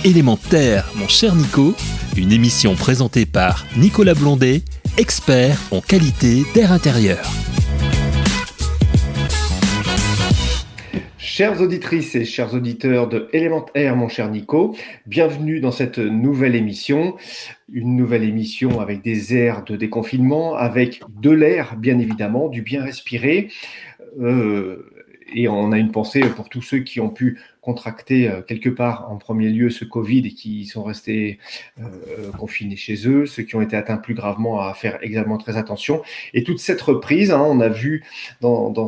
Élémentaire, mon cher Nico, une émission présentée par Nicolas Blondet, expert en qualité d'air intérieur. Chères auditrices et chers auditeurs de Élémentaire, mon cher Nico, bienvenue dans cette nouvelle émission. Une nouvelle émission avec des airs de déconfinement, avec de l'air, bien évidemment, du bien respirer. Et on a une pensée pour tous ceux qui ont pu contracter quelque part en premier lieu ce Covid et qui sont restés confinés chez eux, ceux qui ont été atteints plus gravement à faire également très attention. Et toute cette reprise, on a vu dans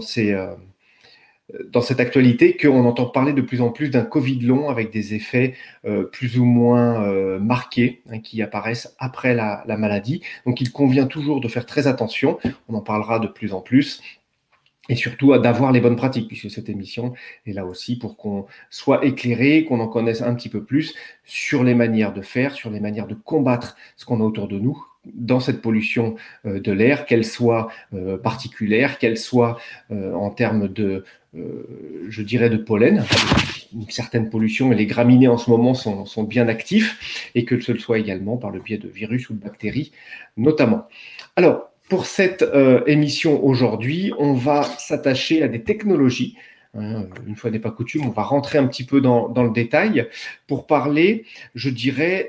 cette actualité qu'on entend parler de plus en plus d'un Covid long avec des effets plus ou moins marqués qui apparaissent après la maladie. Donc il convient toujours de faire très attention, on en parlera de plus en plus. Et surtout d'avoir les bonnes pratiques, puisque cette émission est là aussi pour qu'on soit éclairé, qu'on en connaisse un petit peu plus sur les manières de faire, sur les manières de combattre ce qu'on a autour de nous dans cette pollution de l'air, qu'elle soit particulière, qu'elle soit en termes de, je dirais, de pollen. Une certaine pollution et les graminées en ce moment sont bien actifs, et que ce soit également par le biais de virus ou de bactéries notamment. Alors, pour cette émission aujourd'hui, on va s'attacher à des technologies. Une fois n'est pas coutume, on va rentrer un petit peu dans le détail pour parler, je dirais,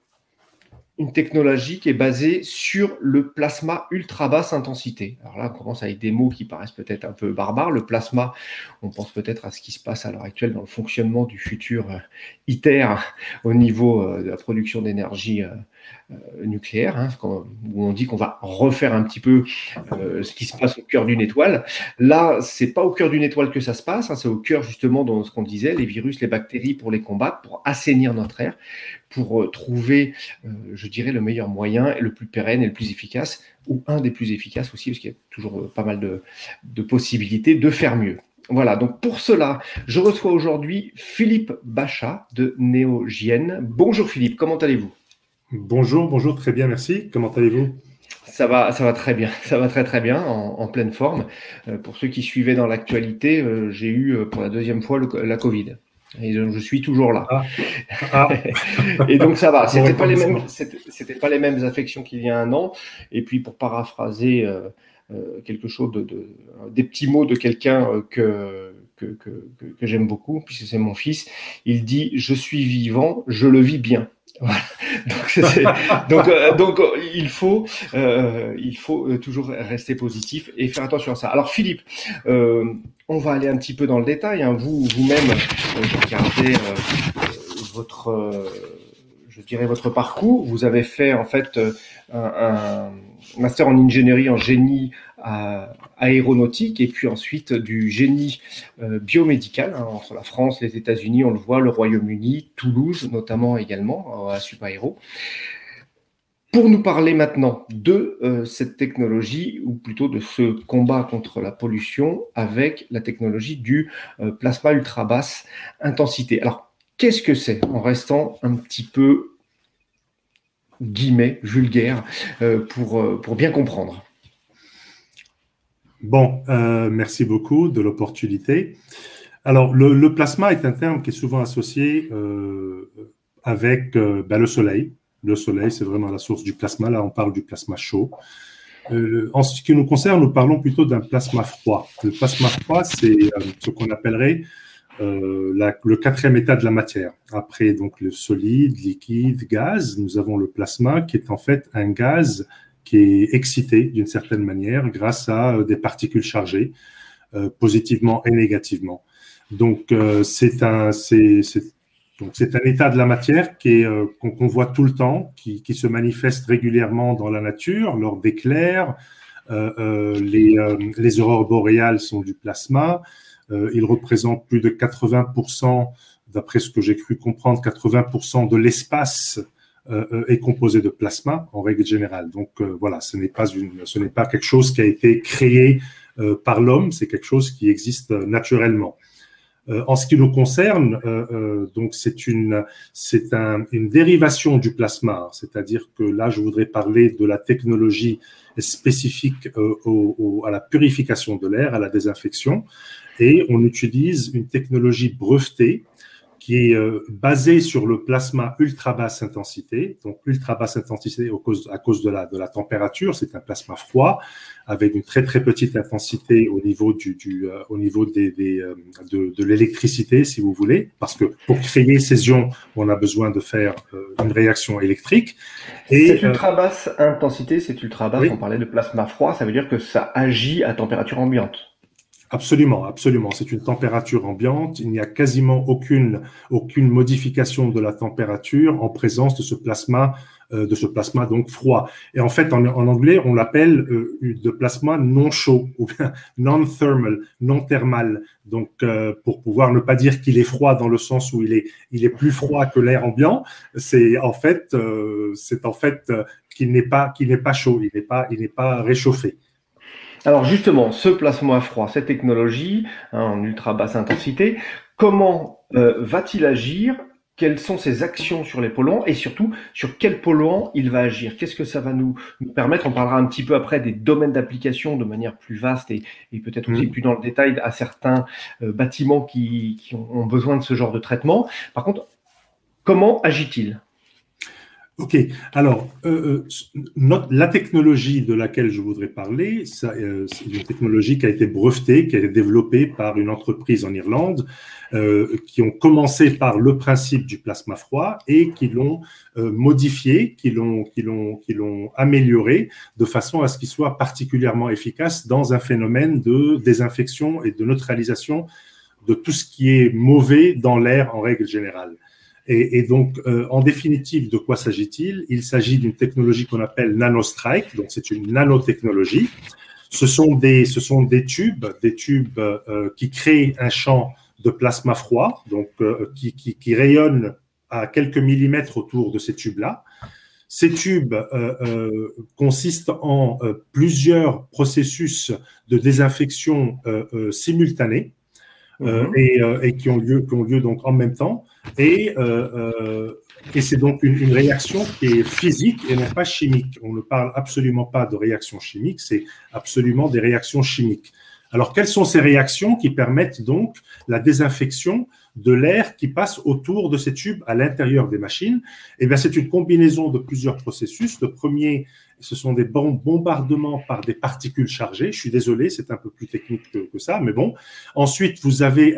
une technologie qui est basée sur le plasma ultra basse intensité. Alors là, on commence avec des mots qui paraissent peut-être un peu barbares. Le plasma, on pense peut-être à ce qui se passe à l'heure actuelle dans le fonctionnement du futur ITER au niveau de la production d'énergie nucléaire, où on dit qu'on va refaire un petit peu ce qui se passe au cœur d'une étoile. Là, c'est pas au cœur d'une étoile que ça se passe, c'est au cœur justement de ce qu'on disait, les virus, les bactéries, pour les combattre, pour assainir notre air, pour trouver, je dirais, le meilleur moyen, et le plus pérenne et le plus efficace, ou un des plus efficaces aussi, parce qu'il y a toujours pas mal de possibilités de faire mieux. Voilà, donc pour cela, je reçois aujourd'hui Philippe Bachat de Neogiene. Bonjour Philippe, comment allez-vous ? Bonjour, très bien, merci. Comment allez-vous ? Ça va très bien, ça va très bien, en pleine forme. Pour ceux qui suivaient dans l'actualité, j'ai eu pour la deuxième fois la Covid. Et je suis toujours là. Et donc ça va, c'était pas les mêmes affections qu'il y a un an. Et puis pour paraphraser quelque chose des petits mots de quelqu'un que j'aime beaucoup, puisque c'est mon fils, il dit « Je suis vivant, je le vis bien ». Voilà. Donc il faut toujours rester positif et faire attention à ça. Alors Philippe, on va aller un petit peu dans le détail. Vous-même, regardez votre parcours. Vous avez fait en fait un master en ingénierie en génie aéronautique et puis ensuite du génie biomédical entre la France, les États-Unis, on le voit, le Royaume-Uni, Toulouse notamment également à Supaéro. Pour nous parler maintenant de cette technologie, ou plutôt de ce combat contre la pollution avec la technologie du plasma ultra basse intensité. Alors, qu'est-ce que c'est, en restant un petit peu guillemets vulgaire pour bien comprendre? Bon, merci beaucoup de l'opportunité. Alors, le plasma est un terme qui est souvent associé avec le soleil. Le soleil, c'est vraiment la source du plasma. Là, on parle du plasma chaud. En ce qui nous concerne, nous parlons plutôt d'un plasma froid. Le plasma froid, c'est ce qu'on appellerait le quatrième état de la matière. Après donc le solide, liquide, gaz, nous avons le plasma qui est en fait un gaz qui est excité d'une certaine manière grâce à des particules chargées, positivement et négativement. Donc, c'est un état de la matière qu'on voit tout le temps, qui se manifeste régulièrement dans la nature, lors d'éclairs. Les aurores boréales sont du plasma. Il représente plus de 80%, d'après ce que j'ai cru comprendre, 80% de l'espace est composé de plasma en règle générale. Donc voilà, ce n'est pas quelque chose qui a été créé par l'homme, c'est quelque chose qui existe naturellement. En ce qui nous concerne, donc c'est une dérivation du plasma, c'est-à-dire que là je voudrais parler de la technologie spécifique à la purification de l'air, à la désinfection, et on utilise une technologie brevetée qui est basé sur le plasma ultra basse intensité. Donc, ultra basse intensité à cause de la température. C'est un plasma froid avec une très, très petite intensité au niveau au niveau de l'électricité, si vous voulez. Parce que pour créer ces ions, on a besoin de faire une réaction électrique. Et cette ultra basse intensité, cette ultra basse, oui. On parlait de plasma froid, ça veut dire que ça agit à température ambiante. Absolument, absolument. C'est une température ambiante. Il n'y a quasiment aucune modification de la température en présence de ce plasma donc froid. Et en fait, en anglais, on l'appelle de plasma non chaud ou bien non-thermal, non thermal. Donc, pour pouvoir ne pas dire qu'il est froid dans le sens où il est plus froid que l'air ambiant, c'est en fait qu'il n'est pas chaud, il n'est pas réchauffé. Alors justement, ce plasma froid, cette technologie en ultra basse intensité, comment va-t-il agir? Quelles sont ses actions sur les polluants et surtout sur quels polluants il va agir? Qu'est-ce que ça va nous permettre? On parlera un petit peu après des domaines d'application de manière plus vaste et peut-être aussi plus dans le détail à certains bâtiments qui ont besoin de ce genre de traitement. Par contre, comment agit-il? Ok, alors la technologie de laquelle je voudrais parler, c'est une technologie qui a été brevetée, qui a été développée par une entreprise en Irlande, qui ont commencé par le principe du plasma froid et qui l'ont modifié, qui l'ont amélioré de façon à ce qu'il soit particulièrement efficace dans un phénomène de désinfection et de neutralisation de tout ce qui est mauvais dans l'air en règle générale. Et donc, en définitive, de quoi s'agit-il? Il s'agit d'une technologie qu'on appelle nanostrike, donc c'est une nanotechnologie. Ce sont des tubes qui créent un champ de plasma froid, donc qui rayonnent à quelques millimètres autour de ces tubes-là. Ces tubes consistent en plusieurs processus de désinfection simultanés et qui ont lieu donc en même temps. Et c'est donc une réaction qui est physique et non pas chimique. On ne parle absolument pas de réaction chimique, c'est absolument des réactions chimiques. Alors, quelles sont ces réactions qui permettent donc la désinfection de l'air qui passe autour de ces tubes à l'intérieur des machines? Eh bien, c'est une combinaison de plusieurs processus. Le premier, ce sont des bombardements par des particules chargées. Je suis désolé, c'est un peu plus technique que ça, mais bon. Ensuite, vous avez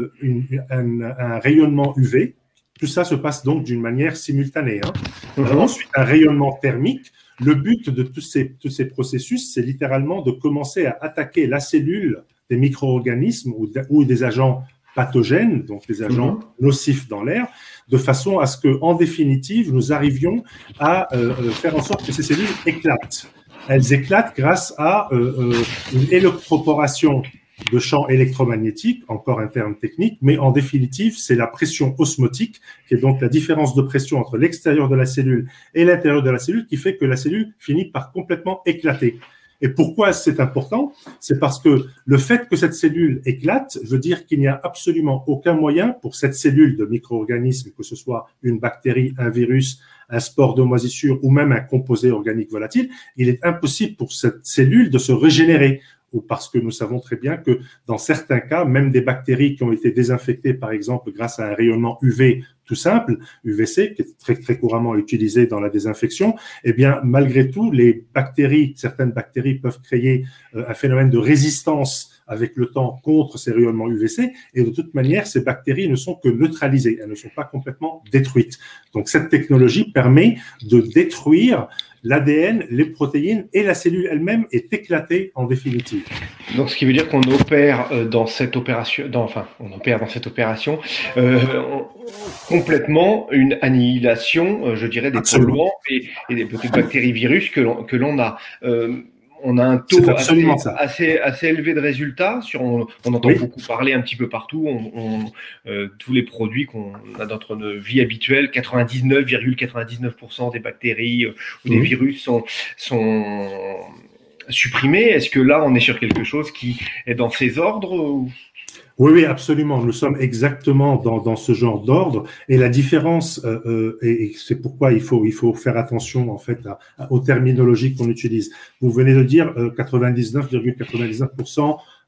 un rayonnement UV. Tout ça se passe donc d'une manière simultanée. Ensuite, un rayonnement thermique. Le but de tous ces processus, c'est littéralement de commencer à attaquer la cellule des micro-organismes ou des agents pathogènes, donc des agents nocifs dans l'air, de façon à ce qu'en définitive, nous arrivions à faire en sorte que ces cellules éclatent. Elles éclatent grâce à une électroporation de champs électromagnétiques, encore un terme technique, mais en définitive, c'est la pression osmotique, qui est donc la différence de pression entre l'extérieur de la cellule et l'intérieur de la cellule, qui fait que la cellule finit par complètement éclater. Et pourquoi c'est important? C'est parce que le fait que cette cellule éclate veut dire qu'il n'y a absolument aucun moyen pour cette cellule de micro-organisme, que ce soit une bactérie, un virus, un spore de moisissure ou même un composé organique volatile, il est impossible pour cette cellule de se régénérer. Ou parce que nous savons très bien que dans certains cas, même des bactéries qui ont été désinfectées, par exemple, grâce à un rayonnement UV tout simple, UVC, qui est très, très couramment utilisé dans la désinfection, eh bien, malgré tout, certaines bactéries peuvent créer un phénomène de résistance avec le temps contre ces rayonnements UVC, et de toute manière, ces bactéries ne sont que neutralisées, elles ne sont pas complètement détruites. Donc, cette technologie permet de détruire l'ADN, les protéines et la cellule elle-même est éclatée en définitive. Donc, ce qui veut dire qu'on opère dans cette opération, complètement une annihilation, je dirais, des polluants et des petites bactéries virus que l'on a. On a un taux assez élevé de résultats. On entend beaucoup parler un petit peu partout. Tous les produits qu'on a dans notre vie habituelle, 99,99% des bactéries ou des virus sont supprimés. Est-ce que là, on est sur quelque chose qui est dans ces ordres Oui, absolument. Nous sommes exactement dans ce genre d'ordre. Et la différence, et c'est pourquoi il faut faire attention en fait aux terminologies qu'on utilise. Vous venez de dire 99,99%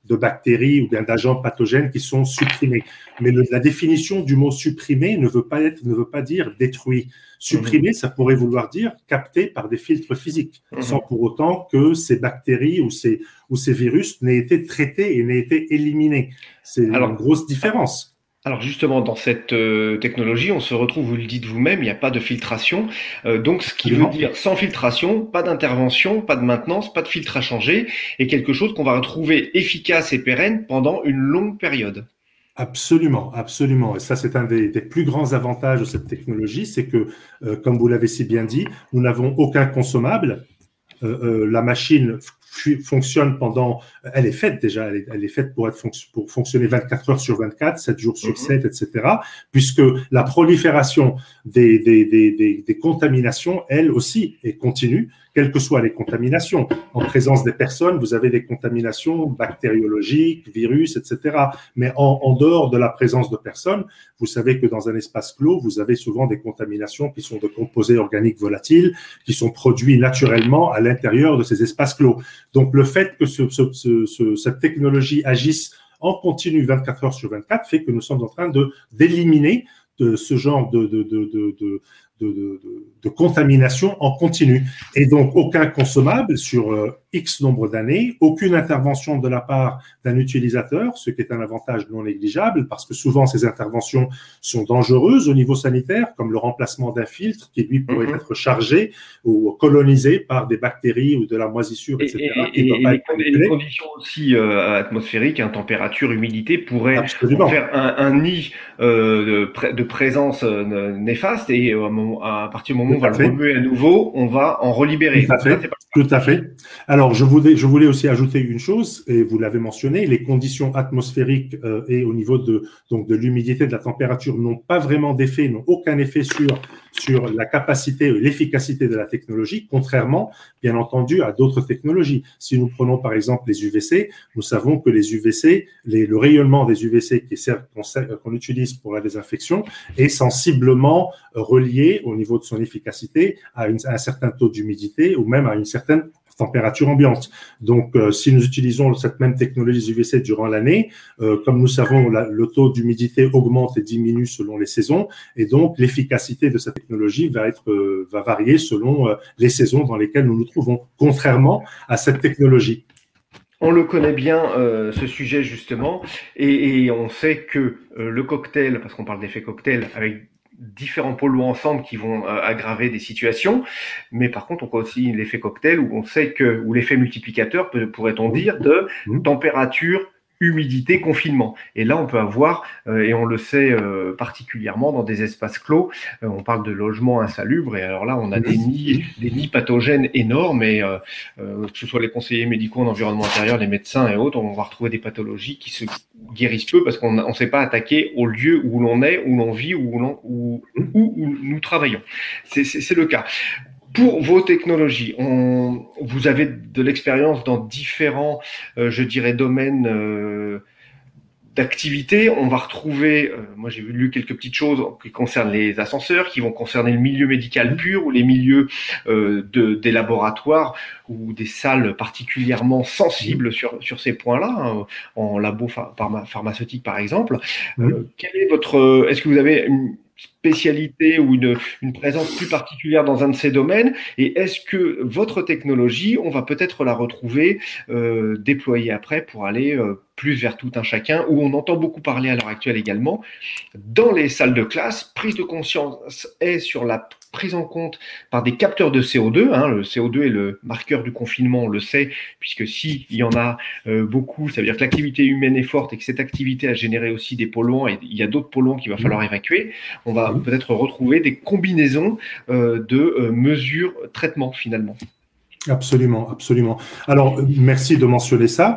de bactéries ou bien d'agents pathogènes qui sont supprimés. Mais la définition du mot supprimé ne veut pas dire détruit. Supprimer, ça pourrait vouloir dire capté par des filtres physiques, sans pour autant que ces bactéries ou ces virus n'aient été traités et n'aient été éliminés. C'est une grosse différence. Alors justement, dans cette technologie, on se retrouve, vous le dites vous-même, il n'y a pas de filtration. Donc ce qui veut dire sans filtration, pas d'intervention, pas de maintenance, pas de filtre à changer, et quelque chose qu'on va retrouver efficace et pérenne pendant une longue période. Absolument, absolument. Et ça, c'est un des plus grands avantages de cette technologie, c'est que, comme vous l'avez si bien dit, nous n'avons aucun consommable. La machine fonctionne elle est faite déjà, elle est faite pour fonctionner 24 heures sur 24, 7 jours sur 7, etc. Puisque la prolifération des contaminations, elle aussi, est continue, quelles que soient les contaminations. En présence des personnes, vous avez des contaminations bactériologiques, virus, etc. Mais en dehors de la présence de personnes, vous savez que dans un espace clos, vous avez souvent des contaminations qui sont de composés organiques volatiles, qui sont produits naturellement à l'intérieur de ces espaces clos. Donc, le fait que cette technologie agisse en continu 24 heures sur 24 fait que nous sommes en train d'éliminer ce genre de contamination en continu. Et donc, aucun consommable sur X nombre d'années, aucune intervention de la part d'un utilisateur, ce qui est un avantage non négligeable, parce que souvent, ces interventions sont dangereuses au niveau sanitaire, comme le remplacement d'un filtre qui, lui, pourrait être chargé ou colonisé par des bactéries ou de la moisissure, etc. Et les conditions aussi atmosphériques, température, humidité, pourraient faire un nid de présence néfaste, et à partir du moment où on va le remuer à nouveau, on va en relibérer. Tout à fait. Alors, je voulais aussi ajouter une chose, et vous l'avez mentionné, les conditions atmosphériques et au niveau de l'humidité, de la température n'ont pas vraiment d'effet, n'ont aucun effet sur la capacité et l'efficacité de la technologie, contrairement, bien entendu, à d'autres technologies. Si nous prenons par exemple les UVC, nous savons que les UVC, le rayonnement des UVC qu'on utilise pour la désinfection est sensiblement relié au niveau de son efficacité à un certain taux d'humidité ou même à une certaine température ambiante. Donc, si nous utilisons cette même technologie UVC durant l'année, comme nous savons, le taux d'humidité augmente et diminue selon les saisons, et donc l'efficacité de cette technologie va varier selon les saisons dans lesquelles nous nous trouvons, contrairement à cette technologie. On le connaît bien, ce sujet justement, et on sait que le cocktail, parce qu'on parle d'effet cocktail, avec différents polluants ensemble qui vont aggraver des situations, mais par contre on a aussi l'effet cocktail où on sait ou l'effet multiplicateur, pourrait-on dire, de température, humidité, confinement. Et là, on peut avoir, et on le sait particulièrement dans des espaces clos, on parle de logements insalubres, et alors là, on a des nids pathogènes énormes, et que ce soit les conseillers médicaux en environnement intérieur, les médecins et autres, on va retrouver des pathologies qui se guérissent peu parce qu'on ne s'est pas attaqué au lieu où l'on est, où l'on vit, où nous travaillons. C'est le cas. Pour vos technologies, vous avez de l'expérience dans différents, je dirais, domaines d'activité. On va retrouver, moi j'ai lu quelques petites choses qui concernent les ascenseurs, qui vont concerner le milieu médical pur ou les milieux des laboratoires ou des salles particulièrement sensibles sur ces points-là, en labo pharmaceutique par exemple. Est-ce que vous avez une spécialité ou une présence plus particulière dans un de ces domaines, et est-ce que votre technologie, on va peut-être la retrouver déployée après pour aller plus vers tout un chacun, où on entend beaucoup parler à l'heure actuelle également, dans les salles de classe, prise de conscience est sur la prise en compte par des capteurs de CO2. Le CO2 est le marqueur du confinement, on le sait, puisque s'il y en a beaucoup, ça veut dire que l'activité humaine est forte et que cette activité a généré aussi des polluants, et il y a d'autres polluants qu'il va falloir évacuer. On va peut-être retrouver des combinaisons de mesures, traitements finalement. Absolument, absolument. Alors, merci de mentionner ça.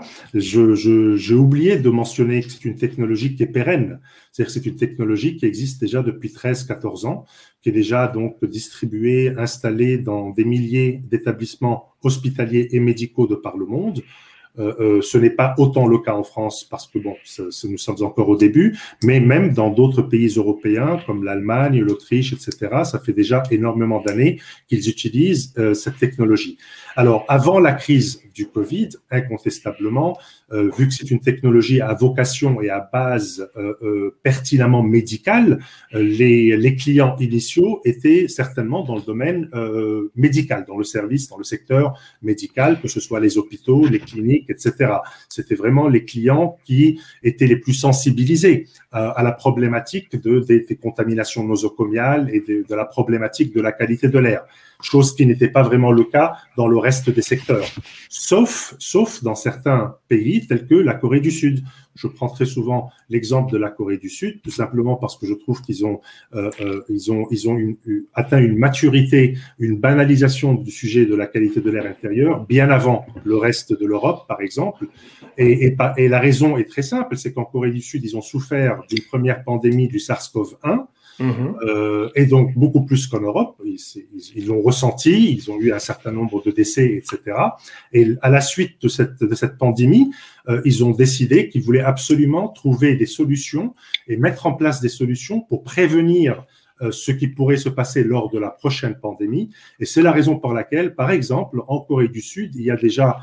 J'ai oublié de mentionner que c'est une technologie qui est pérenne. C'est-à-dire que c'est une technologie qui existe déjà depuis 13-14 ans, qui est déjà donc distribuée, installée dans des milliers d'établissements hospitaliers et médicaux de par le monde. Ce n'est pas autant le cas en France parce que bon, nous sommes encore au début, mais même dans d'autres pays européens comme l'Allemagne, l'Autriche, etc., ça fait déjà énormément d'années qu'ils utilisent cette technologie. Alors, avant la crise du Covid, incontestablement, vu que c'est une technologie à vocation et à base pertinemment médicale, les clients initiaux étaient certainement dans le domaine médical, dans le service, dans le secteur médical, que ce soit les hôpitaux, les cliniques, etc. C'était vraiment les clients qui étaient les plus sensibilisés à la problématique des contaminations nosocomiales et de la problématique de la qualité de l'air, chose qui n'était pas vraiment le cas dans le reste des secteurs, sauf dans certains pays tels que la Corée du Sud. Je prends très souvent l'exemple de la Corée du Sud, tout simplement parce que je trouve qu'ils ont atteint une maturité, une banalisation du sujet de la qualité de l'air intérieur, bien avant le reste de l'Europe, par exemple. Et la raison est très simple, c'est qu'en Corée du Sud, ils ont souffert d'une première pandémie du SARS-CoV-1, et donc beaucoup plus qu'en Europe, ils l'ont ressenti, ils ont eu un certain nombre de décès, etc. Et à la suite de cette pandémie, ils ont décidé qu'ils voulaient absolument trouver des solutions et mettre en place des solutions pour prévenir ce qui pourrait se passer lors de la prochaine pandémie. Et c'est la raison pour laquelle, par exemple, en Corée du Sud, il y a déjà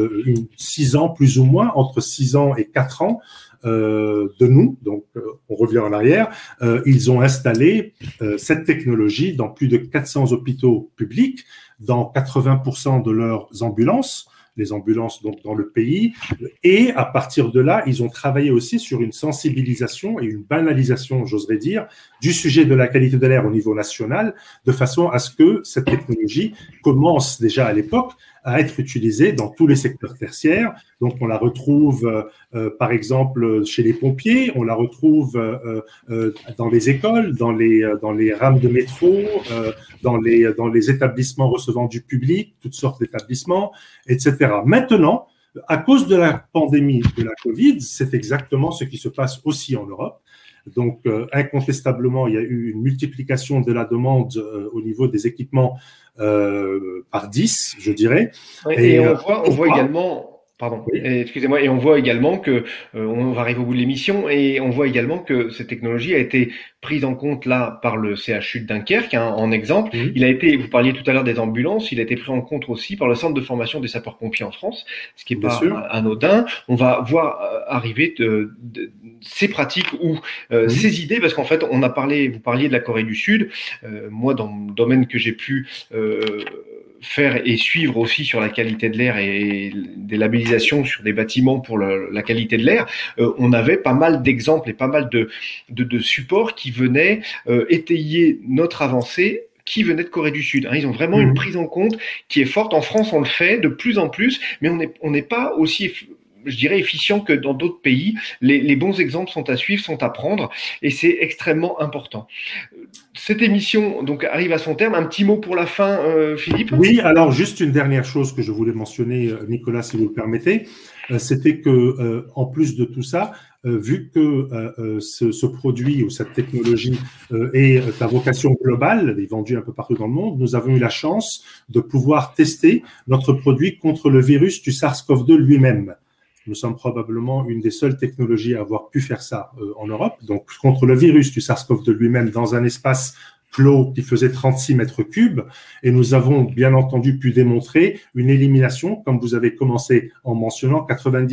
6 ans, plus ou moins, entre 6 ans et 4 ans, de nous, donc on revient en arrière, ils ont installé cette technologie dans plus de 400 hôpitaux publics, dans 80% de leurs ambulances, les ambulances donc dans le pays, et à partir de là, ils ont travaillé aussi sur une sensibilisation et une banalisation, j'oserais dire, du sujet de la qualité de l'air au niveau national, de façon à ce que cette technologie commence déjà à l'époque à être utilisée dans tous les secteurs tertiaires. Donc, on la retrouve, par exemple, chez les pompiers, on la retrouve dans les écoles, dans les rames de métro, dans les établissements recevant du public, toutes sortes d'établissements, etc. Maintenant, à cause de la pandémie de la Covid, c'est exactement ce qui se passe aussi en Europe. Donc, incontestablement, il y a eu une multiplication de la demande au niveau des équipements par 10, je dirais. Oui, et on voit également... Pardon, oui. Excusez-moi, et on voit également que, on va arriver au bout de l'émission, et on voit également que cette technologie a été prise en compte là par le CHU de Dunkerque, hein, en exemple. Vous parliez tout à l'heure des ambulances, il a été pris en compte aussi par le centre de formation des sapeurs-pompiers en France, ce qui n'est pas anodin. On va voir arriver ces pratiques ou ces idées, parce qu'en fait, vous parliez de la Corée du Sud. Moi, dans le domaine que j'ai pu faire et suivre aussi sur la qualité de l'air et des labellisations sur des bâtiments pour la qualité de l'air, on avait pas mal d'exemples et pas mal de supports qui venaient étayer notre avancée, qui venait de Corée du Sud. Ils ont vraiment une prise en compte qui est forte. En France, on le fait de plus en plus, mais on n'est pas aussi, je dirais, efficient que dans d'autres pays. Les bons exemples sont à suivre, sont à prendre, et c'est extrêmement important. Cette émission donc arrive à son terme. Un petit mot pour la fin, Philippe ? Oui, alors juste une dernière chose que je voulais mentionner, Nicolas, si vous le permettez, c'était que en plus de tout ça, vu que ce produit ou cette technologie est à vocation globale, est vendue un peu partout dans le monde, nous avons eu la chance de pouvoir tester notre produit contre le virus du SARS-CoV-2 lui-même. Nous sommes probablement une des seules technologies à avoir pu faire ça en Europe. Donc, contre le virus du SARS-CoV-2 lui-même dans un espace clos qui faisait 36 mètres cubes. Et nous avons bien entendu pu démontrer une élimination, comme vous avez commencé en mentionnant,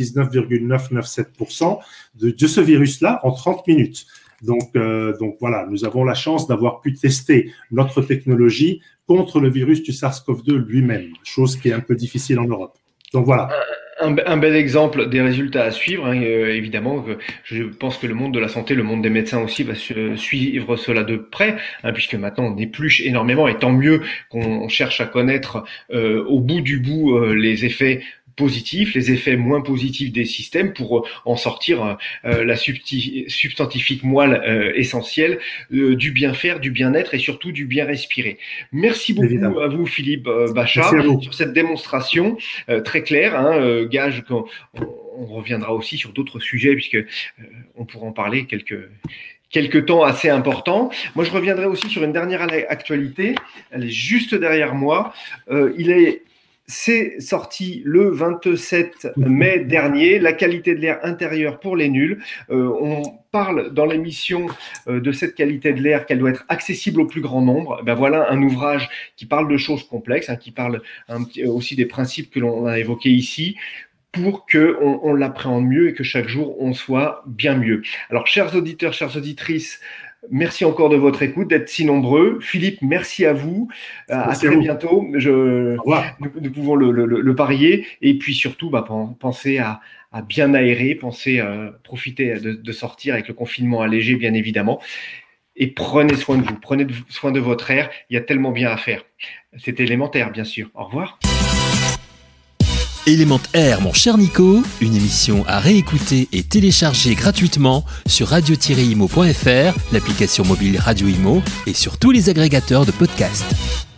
99,997% de ce virus-là en 30 minutes. Donc voilà, nous avons la chance d'avoir pu tester notre technologie contre le virus du SARS-CoV-2 lui-même, chose qui est un peu difficile en Europe. Donc voilà. Un bel exemple des résultats à suivre, évidemment. Je pense que le monde de la santé, le monde des médecins aussi va suivre cela de près, puisque maintenant on épluche énormément, et tant mieux qu'on cherche à connaître au bout du bout les effets positifs, les effets moins positifs des systèmes pour en sortir la substantifique moelle essentielle du bien faire, du bien-être et surtout du bien respirer. Merci beaucoup Évidemment. À vous Philippe Bachat sur cette démonstration très claire, gage qu'on reviendra aussi sur d'autres sujets puisque on pourra en parler quelques temps assez importants. Moi, je reviendrai aussi sur une dernière actualité. Elle est juste derrière moi. C'est sorti le 27 mai dernier, la qualité de l'air intérieur pour les nuls. On parle dans l'émission de cette qualité de l'air, qu'elle doit être accessible au plus grand nombre. Ben voilà un ouvrage qui parle de choses complexes, qui parle aussi des principes que l'on a évoqués ici, pour qu'on l'appréhende mieux et que chaque jour on soit bien mieux. Alors, chers auditeurs, chères auditrices, merci encore de votre écoute, d'être si nombreux. Philippe, merci à vous. À très bientôt. Nous pouvons le parier. Et puis surtout, pensez à bien aérer, pensez à profiter de sortir avec le confinement allégé, bien évidemment. Et prenez soin de vous, prenez soin de votre air. Il y a tellement bien à faire. C'est élémentaire, bien sûr. Au revoir. Element Air, mon cher Nico, une émission à réécouter et télécharger gratuitement sur radio-imo.fr, l'application mobile Radio Imo et sur tous les agrégateurs de podcasts.